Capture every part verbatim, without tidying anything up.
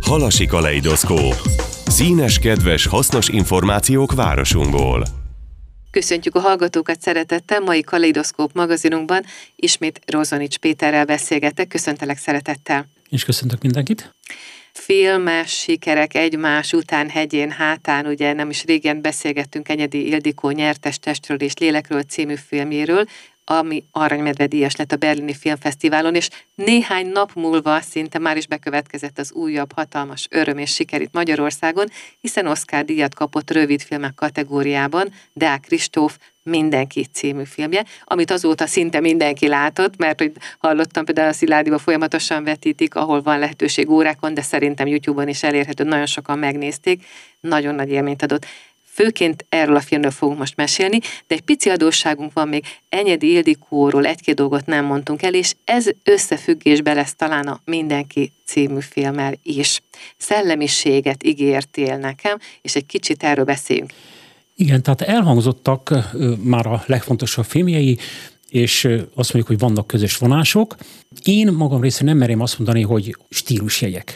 Halasi kaleidoszkóp. Színes, kedves, hasznos információk városunkból. Köszöntjük a hallgatókat szeretettel, mai Kaleidoszkóp magazinunkban ismét Rozonics Péterrel beszélgetek. Köszöntelek szeretettel. És köszöntök mindenkit. Filmes sikerek egymás után hegyén hátán, ugye nem is régen beszélgettünk Enyedi Ildikó Nyertes testről és lélekről című filmjéről, ami Aranymedve díjas lett a Berlini Filmfesztiválon, és néhány nap múlva szinte már is bekövetkezett az újabb hatalmas öröm és siker itt Magyarországon, hiszen Oscar díjat kapott rövidfilmek kategóriában Deák Kristóf Mindenki című filmje, amit azóta szinte mindenki látott, mert hogy hallottam, például a Szilárdiba folyamatosan vetítik, ahol van lehetőség órákon, de szerintem YouTube-on is elérhető, nagyon sokan megnézték, nagyon nagy élményt adott. Főként erről a filmről fogunk most mesélni, de egy pici adósságunk van még Enyedi Ildikóról, egy-két dolgot nem mondtunk el, és ez összefüggésbe lesz talán a Mindenki című filmmel is. Szellemiséget ígértél nekem, és egy kicsit erről beszéljünk. Igen, tehát elhangzottak már a legfontosabb filmjei, és azt mondjuk, hogy vannak közös vonások. Én magam részéről nem merem azt mondani, hogy stílusjegyek.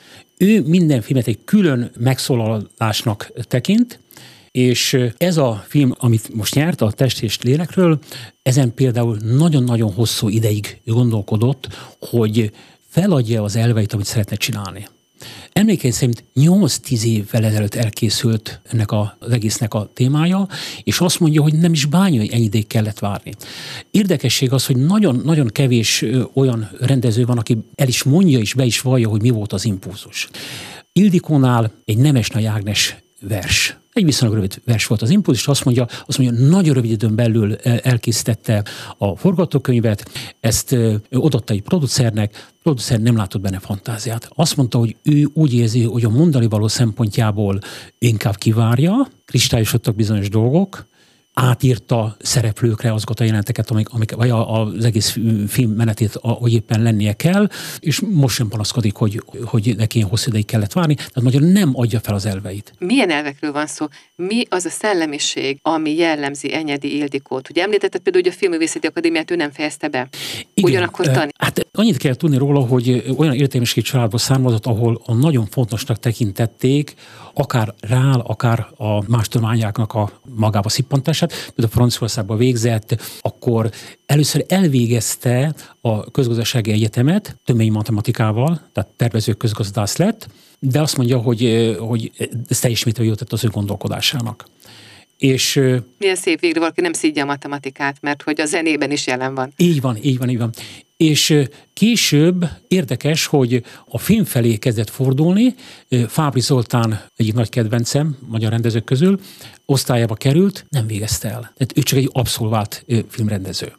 Ő minden filmet egy külön megszólalásnak tekint, és ez a film, amit most nyert, a Test és lélekről, ezen például nagyon-nagyon hosszú ideig gondolkodott, hogy feladja az elveit, amit szeretne csinálni. Emlékeim szerint nyolc-tíz évvel ezelőtt elkészült ennek a, az egésznek a témája, és azt mondja, hogy nem is bánja, hogy ennyi ideig kellett várni. Érdekesség az, hogy nagyon-nagyon kevés olyan rendező van, aki el is mondja és be is vallja, hogy mi volt az impulzus. Ildikónál egy Nemesnay Ágnes vers. Egy viszonylag rövid vers volt az impulzus, azt mondja, azt mondja, nagyon rövid időn belül elkészítette a forgatókönyvet, ezt odaadta egy producernek, a producer nem látott benne fantáziát. Azt mondta, hogy ő úgy érzi, hogy a mondani való szempontjából inkább kivárja, kristályosodtak bizonyos dolgok, átírta szereplőkre azokat a jelenteket, amik, amik, vagy az egész film menetét, hogy éppen lennie kell, és most sem panaszkodik, hogy, hogy neki ilyen hosszú ideig kellett várni, tehát magyarul nem adja fel az elveit. Milyen elvekről van szó? Mi az a szellemiség, ami jellemzi Enyedi Ildikót? Ugye említetted például, hogy a Filmművészeti Akadémiát ő nem fejezte be. Igen, ugyanakkor tan... Hát annyit kell tudni róla, hogy olyan értelmiségi családból származott, ahol a nagyon fontosnak tekintették, akár rá, akár a más tudományáknak a magába szippantását, például Franciaországban végzett, akkor először elvégezte a közgazdasági egyetemet töménymatematikával, tehát tervező közgazdász lett, de azt mondja, hogy, hogy ez teljes mértékben jót tett az ő gondolkodásának. És, milyen szép végre valaki nem szídja a matematikát, mert hogy a zenében is jelen van. Így van, így van, így van. És később érdekes, hogy a film felé kezdett fordulni, Fábry Zoltán egyik nagy kedvencem, magyar rendezők közül, osztályába került, nem végezte el. Tehát ő csak egy abszolvált filmrendező.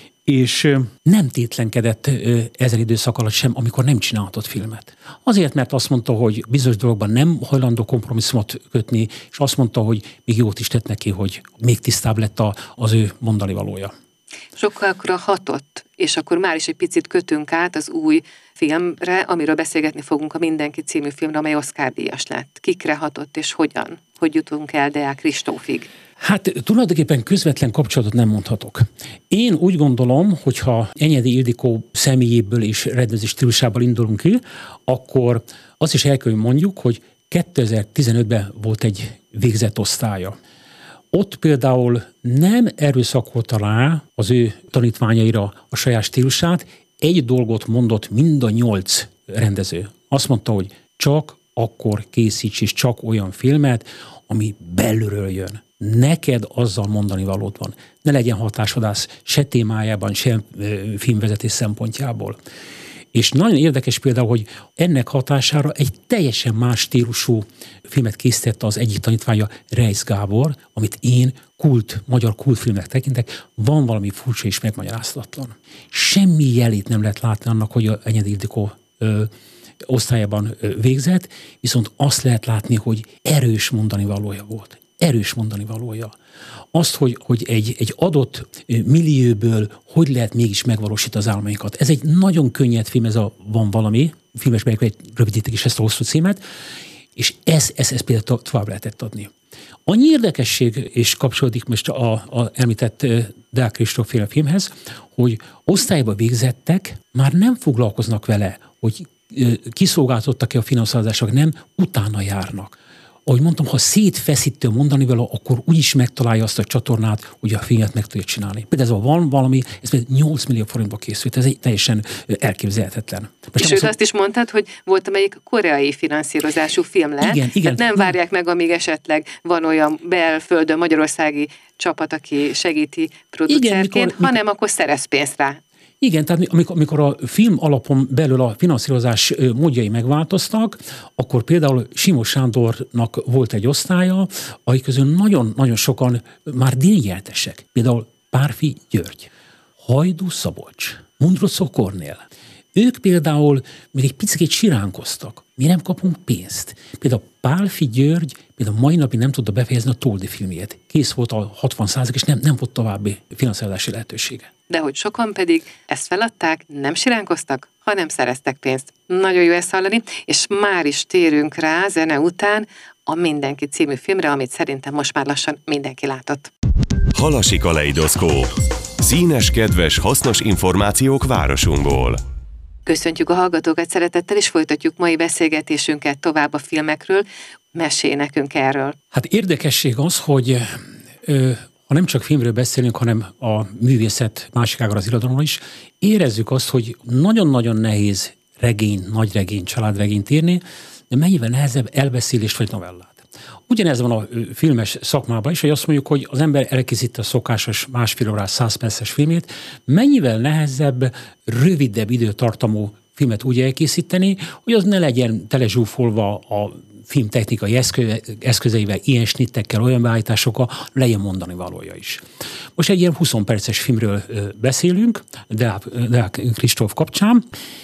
És nem tétlenkedett ezen időszak alatt sem, amikor nem csinálhatott filmet. Azért, mert azt mondta, hogy bizonyos dolgokban nem hajlandó kompromisszumot kötni, és azt mondta, hogy még jót is tett neki, hogy még tisztább lett a, az ő mondani valója. Sokakra hatott, és akkor már is egy picit kötünk át az új filmre, amiről beszélgetni fogunk, a Mindenki című filmre, amely Oscar díjas lett. Kikre hatott, és hogyan? Hogy jutunk el Deák Kristófig? Hát tulajdonképpen közvetlen kapcsolatot nem mondhatok. Én úgy gondolom, hogyha Enyedi Ildikó személyéből és rendező stílusából indulunk ki, akkor azt is el kell mondjuk, hogy kétezer-tizenötben volt egy végzett osztálya. Ott például nem erőszakolta rá az ő tanítványaira a saját stílusát, egy dolgot mondott mind a nyolc rendező. Azt mondta, hogy csak akkor készíts és csak olyan filmet, ami belülről jön. Neked azzal mondani valód van. Ne legyen hatásvadász se témájában, se filmvezetés szempontjából. És nagyon érdekes például, hogy ennek hatására egy teljesen más stílusú filmet készítette az egyik tanítványa, Reisz Gábor, amit én kult, magyar kultfilmnek tekintek, van valami furcsa és megmagyarázhatatlan. Semmi jelét nem lehet látni annak, hogy a Enyedi Ildikó ö, osztályában ö, végzett, viszont azt lehet látni, hogy erős mondani valója volt. Erős mondani valója. Azt, hogy, hogy egy, egy adott millióből hogy lehet mégis megvalósítani az álmainkat. Ez egy nagyon könnyed film, ez a Van valami, filmesben rövidítik is ezt a hosszú címet, és ez, ez, ez például tovább lehetett adni. Annyi érdekesség, és kapcsolódik most a, a említett Deák Kristóf filmhez, hogy osztályba végzettek már nem foglalkoznak vele, hogy kiszolgáltatottak-e a finanszírozások, nem, utána járnak. Ahogy mondtam, ha szétfeszítő mondani vele, akkor úgyis megtalálja azt a csatornát, hogy a filmet meg tudja csinálni. Például ez van valami, ez nyolc millió forintba készült, ez egy teljesen elképzelhetetlen. Most és őt azt is mondtad, hogy volt, amelyik koreai finanszírozású film lett. Igen, igen. Nem várják meg, amíg esetleg van olyan belföldön magyarországi csapat, aki segíti producerként, igen, mikor, hanem mikor... akkor szerez pénzt rá. Igen, tehát amikor, amikor a film alapon belül a finanszírozás módjai megváltoztak, akkor például Simos Sándornak volt egy osztálya, akik közül nagyon-nagyon sokan már díjnyertesek. Például Párfi György, Hajdú Szabolcs, Mundruczó Kornél. Ők például még egy picit siránkoztak. Mi nem kapunk pénzt. Például Pálfi György például mai napig nem tudta befejezni a Toldi filmjét. Kész volt a hatvan százalék, és nem, nem volt további finanszírozási lehetősége. De hogy sokan pedig ezt feladták, nem siránkoztak, hanem szereztek pénzt. Nagyon jó ezt hallani, és már is térünk rá zene után a Mindenki című filmre, amit szerintem most már lassan mindenki látott. Halasi Kaleidoszkóp. Színes, kedves, hasznos információk városunkból. Köszöntjük a hallgatókat szeretettel, és folytatjuk mai beszélgetésünket tovább a filmekről. Mesélj nekünk erről. Hát érdekesség az, hogy ö, ha nem csak filmről beszélünk, hanem a művészet másik ágára az irodalomról is, érezzük azt, hogy nagyon-nagyon nehéz regény, nagyregény, családregényt írni, de mennyivel nehezebb elbeszélést vagy novellát. Ugyanez van a filmes szakmában is, hogy azt mondjuk, hogy az ember elkészíti a szokásos másfél órás, száz perces filmét, mennyivel nehezebb, rövidebb időtartamú filmet úgy elkészíteni, hogy az ne legyen telezsúfolva a filmtechnikai eszközeivel, ilyen snittekkel, olyan beállításokkal, legyen mondani valója is. Most egy ilyen húsz perces filmről beszélünk, Deák Kristóf kapcsán,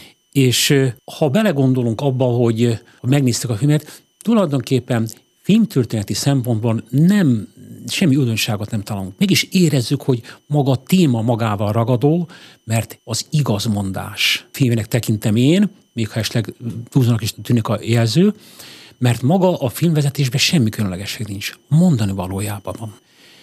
és ha belegondolunk abba, hogy ha megnéztük a filmet, tulajdonképpen filmtörténeti szempontból nem, semmi újdonságot nem találunk. Mégis érezzük, hogy maga a téma magával ragadó, mert az igazmondás filmének tekintem én, még ha esetleg túlzónak is tűnik a jelző, mert maga a filmvezetésben semmi különlegesség nincs. Mondani valójában van.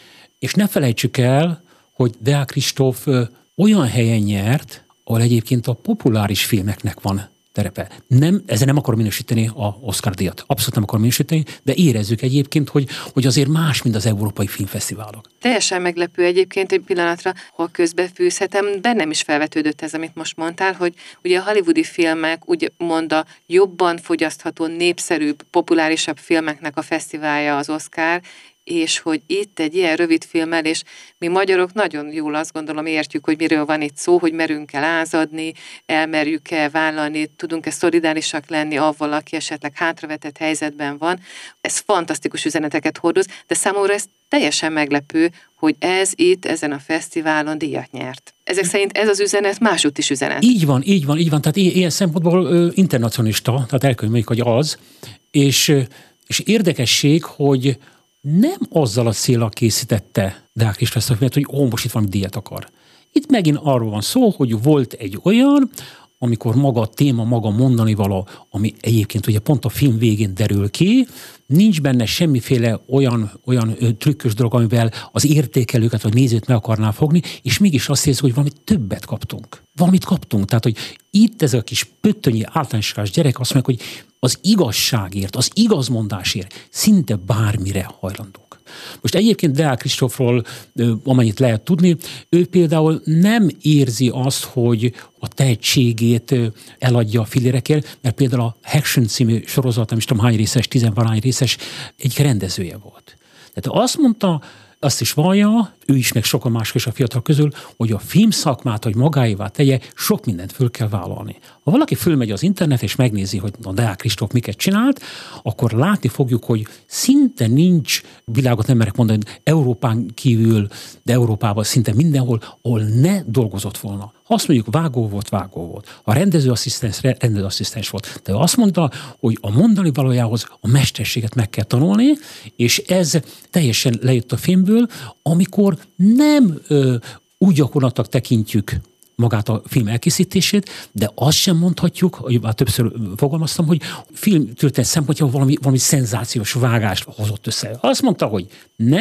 És ne felejtsük el, hogy Deák Kristóf olyan helyen nyert, ahol egyébként a populáris filmeknek van terepe. Nem, ezzel nem akarom minősíteni a Oscar-díjat. Abszolút nem akarom minősíteni, de érezzük egyébként, hogy, hogy azért más, mint az európai filmfesztiválok. Teljesen meglepő egyébként, egy pillanatra, ha közbefűzhetem, bennem is felvetődött ez, amit most mondtál, hogy ugye a hollywoodi filmek úgymond a jobban fogyasztható, népszerűbb, populárisabb filmeknek a fesztiválja az Oscar, és hogy itt egy ilyen rövid filmmel, és mi magyarok nagyon jól azt gondolom értjük, hogy miről van itt szó, hogy merünk-e lázadni, elmerjük-e vállalni, tudunk-e szolidárisak lenni avval, aki esetleg hátravetett helyzetben van. Ez fantasztikus üzeneteket hordoz, de számomra ez teljesen meglepő, hogy ez itt, ezen a fesztiválon díjat nyert. Ezek szerint ez az üzenet másútt is üzenet. Így van, így van, így van. Tehát ilyen szempontból ö, internacionalista, tehát elkönyveljük, hogy az, és, és érdekesség, hogy nem azzal a céllal készítette Deák Kristóf ezt a filmet, hogy ó, most itt valami díjat akar. Itt megint arról van szó, hogy volt egy olyan, amikor maga a téma, maga mondani való, ami egyébként ugye pont a film végén derül ki, nincs benne semmiféle olyan, olyan trükkös dolog, amivel az értékelőket vagy nézőt meg akarná fogni, és mégis azt érzik, hogy valamit többet kaptunk. Valamit kaptunk. Tehát, hogy itt ez a kis pöttönyi általánosságos gyerek azt mondja, hogy az igazságért, az igazmondásért szinte bármire hajlandók. Most egyébként Deák Kristófról, amennyit lehet tudni, ő például nem érzi azt, hogy a tehetségét eladja a fillérekért, mert például a Action című sorozat, nem is tudom hány részes, tizenvalány részes, egy rendezője volt. Tehát azt mondta, azt is vallja, ő is, meg sokan mások is a fiatal közül, hogy a filmszakmát, hogy magáévá tegye, sok mindent föl kell vállalni. Ha valaki fölmegy az internet és megnézi, hogy a Deák Kristóf miket csinált, akkor látni fogjuk, hogy szinte nincs, világot nem merek mondani, Európán kívül, de Európában szinte mindenhol, ahol ne dolgozott volna. Ha azt mondjuk, vágó volt, vágó volt. A rendezőasszisztens, rendezőasszisztens volt. De azt mondta, hogy a mondani valójához a mesterséget meg kell tanulni, és ez teljesen lejött a filmből, amikor nem ö, úgy gyakorlatnak tekintjük magát a film elkészítését, de azt sem mondhatjuk, hogy már többször fogalmaztam, hogy film történet szempontjából valami, valami szenzációs vágást hozott össze. Azt mondta, hogy nem,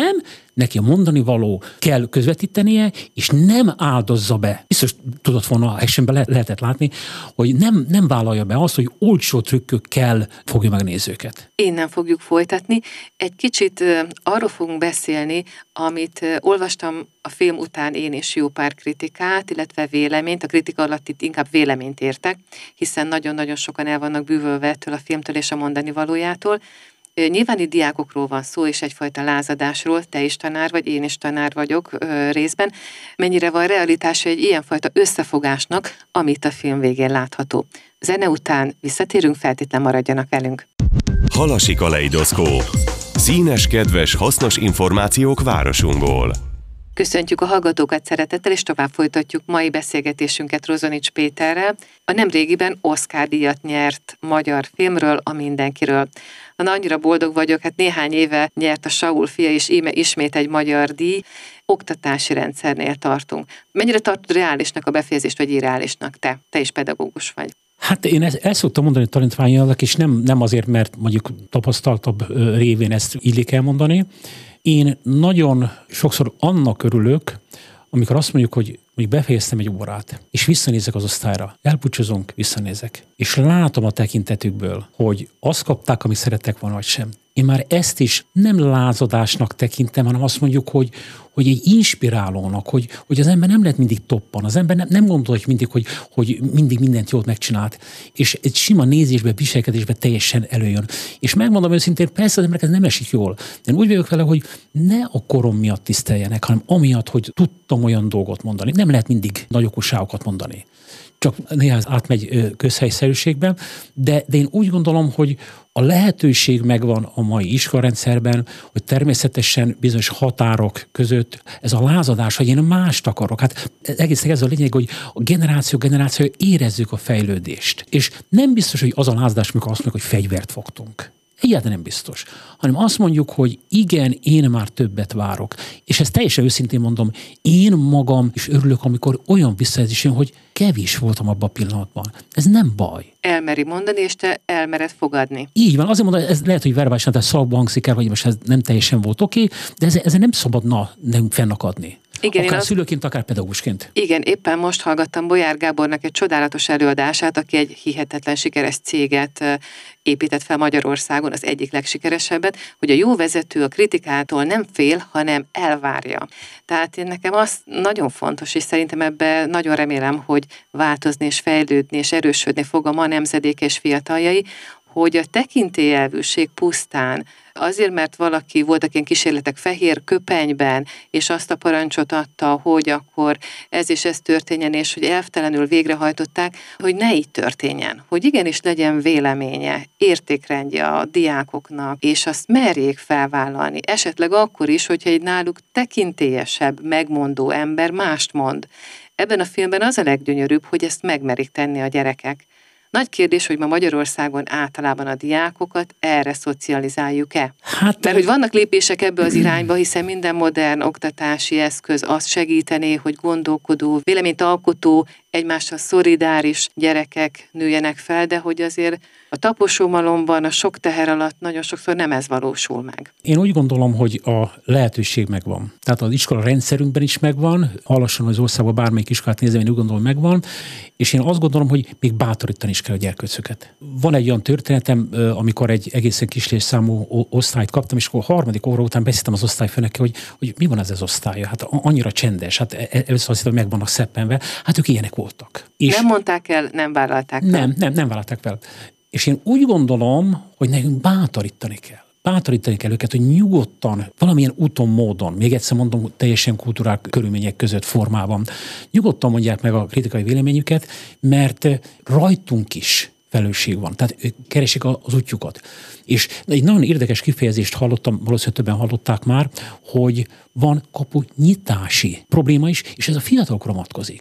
neki a mondani való kell közvetítenie, és nem áldozza be. Biztos tudott volna, actionben le- lehetett látni, hogy nem, nem vállalja be azt, hogy olcsó trükkökkel fogja meg nézőket. Innen fogjuk folytatni. Egy kicsit uh, arról fogunk beszélni, amit uh, olvastam a film után én is jó pár kritikát, illetve véleményt. A kritika alatt itt inkább véleményt értek, hiszen nagyon-nagyon sokan el vannak bűvölve ettől a filmtől és a mondani valójától. Nyilván itt diákokról van szó, és egyfajta lázadásról, te is tanár vagy, én is tanár vagyok ö, részben. Mennyire van realitása egy ilyenfajta összefogásnak, amit a film végén látható. Zene után visszatérünk, feltétlen maradjanak velünk. Halasi kaleidoszkóp. Színes, kedves, hasznos információk városunkból. Köszöntjük a hallgatókat szeretettel, és tovább folytatjuk mai beszélgetésünket Rozonics Péterrel, a nemrégiben Oscar-díjat nyert magyar filmről, A mindenkiről. Na, annyira boldog vagyok, hát néhány éve nyert a Saul fia, és íme ismét egy magyar díj. Oktatási rendszernél tartunk. Mennyire tartod reálisnak a befejezést, vagy irreálisnak te? Te is pedagógus vagy. Hát én ezt el szoktam mondani tanítványainak, és nem, nem azért, mert mondjuk tapasztaltabb révén ezt illik elmondani. Én nagyon sokszor annak örülök, amikor azt mondjuk, hogy mondjuk befejeztem egy órát, és visszanézek az osztályra, elpucsozunk, visszanézek, és látom a tekintetükből, hogy azt kapták, amit szerettek volna, vagy sem. Én már ezt is nem lázadásnak tekintem, hanem azt mondjuk, hogy, hogy egy inspirálónak, hogy, hogy az ember nem lehet mindig toppan, az ember nem, nem gondolja mindig, hogy, hogy mindig mindent jól megcsinált, és egy sima nézésbe, viselkedésbe teljesen előjön. És megmondom őszintén, persze az emberek ez nem esik jól. Én úgy vagyok vele, hogy ne a korom miatt tiszteljenek, hanem amiatt, hogy tudtam olyan dolgot mondani. Nem lehet mindig nagy okosságokat mondani. Csak néha ez átmegy közhelyszerűségben, de, de én úgy gondolom, hogy a lehetőség megvan a mai iskolarendszerben, hogy természetesen bizonyos határok között ez a lázadás, hogy én mást akarok. Hát egészen ez a lényeg, hogy a generáció generáció érezzük a fejlődést. És nem biztos, hogy az a lázadás, amikor azt mondjuk, hogy fegyvert fogtunk. Egyáltalán nem biztos. Hanem azt mondjuk, hogy igen, én már többet várok. És ezt teljesen őszintén mondom, én magam is örülök, amikor olyan visszajelzés jön, hogy kevés voltam abban a pillanatban. Ez nem baj. Elmeri mondani, és te elmered fogadni. Így van, azért mondom, ez lehet, hogy verbálisan, tehát szavakba hangzik el, vagy most ez nem teljesen volt oké, de ez, ez nem szabadna nem fennakadni. Igen, akár szülőként, akár pedagógusként. Igen, éppen most hallgattam Bolyár Gábornak egy csodálatos előadását, aki egy hihetetlen sikeres céget épített fel Magyarországon, az egyik legsikeresebbet, hogy a jó vezető a kritikától nem fél, hanem elvárja. Tehát én nekem az nagyon fontos, és szerintem ebben nagyon remélem, hogy változni és fejlődni és erősödni fog a ma nemzedék és fiataljai, hogy a tekintélyelvűség pusztán azért, mert valaki, voltak ilyen kísérletek fehér köpenyben, és azt a parancsot adta, hogy akkor ez és ez történjen, és hogy elvtelenül végrehajtották, hogy ne így történjen. Hogy igenis legyen véleménye, értékrendje a diákoknak, és azt merjék felvállalni. Esetleg akkor is, hogyha egy náluk tekintélyesebb, megmondó ember mást mond. Ebben a filmben az a leggyönyörűbb, hogy ezt megmerik tenni a gyerekek. Nagy kérdés, hogy ma Magyarországon általában a diákokat erre szocializáljuk-e? Hát, mert hogy vannak lépések ebbe az irányba, hiszen minden modern oktatási eszköz azt segítené, hogy gondolkodó, véleményt alkotó, egymással szolidáris gyerekek nőjenek fel, de hogy azért a taposómalomban, a sok teher alatt nagyon sokszor nem ez valósul meg. Én úgy gondolom, hogy a lehetőség megvan. Tehát az iskola rendszerünkben is megvan, halassan az országban bármelyik iskolát nézve, én úgy gondolom, megvan, és én azt gondolom, hogy még bátorítani is kell a gyerkőcöket. Van egy olyan történetem, amikor egy egészen kis létszámú osztályt kaptam, és akkor a harmadik óra után beszéltem az osztályfőnökkel, hogy, hogy mi van ez az osztálya? Hát annyira csendes, hát először azt hittem, hogy meg vannak szeppenve, hát ők ilyenek voltak. És nem mondták el, nem vállalták fel. Nem, nem, nem vállalták fel. És én úgy gondolom, hogy nekünk bátorítani kell. Bátorítani kell őket, hogy nyugodtan, valamilyen úton, módon, még egyszer mondom, teljesen kulturál körülmények között, formában, nyugodtan mondják meg a kritikai véleményüket, mert rajtunk is felelősség van. Tehát ők keresik az útjukat. És egy nagyon érdekes kifejezést hallottam, valószínűleg többen hallották már, hogy van kapunyitási probléma is, és ez a fiatalokra vonatkozik.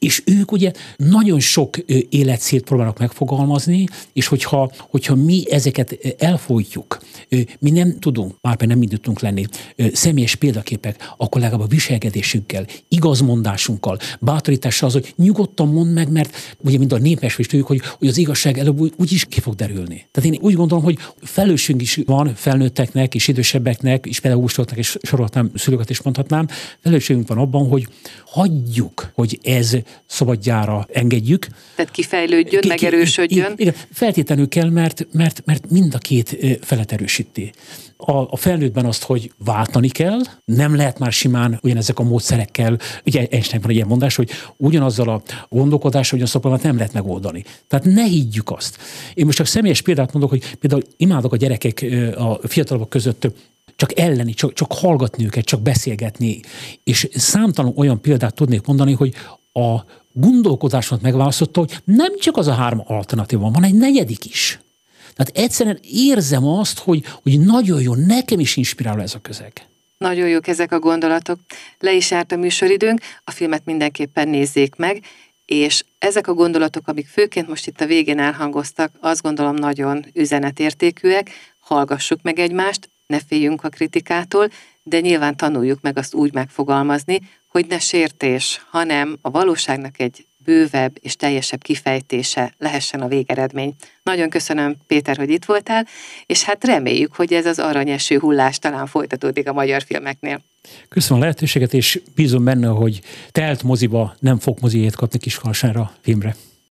És ők ugye nagyon sok életcélt próbálnak megfogalmazni, és hogyha, hogyha mi ezeket elfolytjuk, mi nem tudunk, már nem mind tudunk lenni személyes példaképek, akkor legalább a viselkedésünkkel, igazmondásunkkal, bátorítással az, hogy nyugodtan mondd meg, mert ugye mind a népmesvést tudjuk, hogy, hogy az igazság előbb úgy, úgy is ki fog derülni. Tehát én úgy gondolom, hogy felelősségünk is van felnőtteknek és idősebbeknek, és pedagógusoknak, és sorolhatnám, szülőket is mondhatnám, felelősségünk van abban, hogy hagyjuk, hogy ez szabadjára engedjük. Tehát kifejlődjön, ki, megerősödjön. Igen, feltétlenül kell, mert, mert, mert mind a két felet erősíti. A, a felnőttben azt, hogy váltani kell, nem lehet már simán ugyanezek a módszerekkel, ugye Einsteinban egy ilyen mondás, hogy ugyanazzal a gondolkodással, ugyanazt a problémát nem lehet megoldani. Tehát ne higgyük azt. Én most csak személyes példát mondok, hogy például imádok a gyerekek a fiatalabbak között csak elleni, csak, csak hallgatni őket, csak beszélgetni. És számtalan olyan példát tudnék mondani, hogy a gondolkodásomat megválasztotta, hogy nem csak az a három alternatíva van, van egy negyedik is. Tehát egyszerűen érzem azt, hogy, hogy nagyon jó, nekem is inspiráló ez a közeg. Nagyon jók ezek a gondolatok. Le is járt a műsoridőnk, a filmet mindenképpen nézzék meg, és ezek a gondolatok, amik főként most itt a végén elhangoztak, azt gondolom nagyon üzenetértékűek, hallgassuk meg egymást, ne féljünk a kritikától, de nyilván tanuljuk meg azt úgy megfogalmazni, hogy ne sértés, hanem a valóságnak egy bővebb és teljesebb kifejtése lehessen a végeredmény. Nagyon köszönöm, Péter, hogy itt voltál, és hát reméljük, hogy ez az aranyeső hullás talán folytatódik a magyar filmeknél. Köszönöm a lehetőséget, és bízom benne, hogy telt moziba nem fog moziét kapni Kiskunhalására filmre.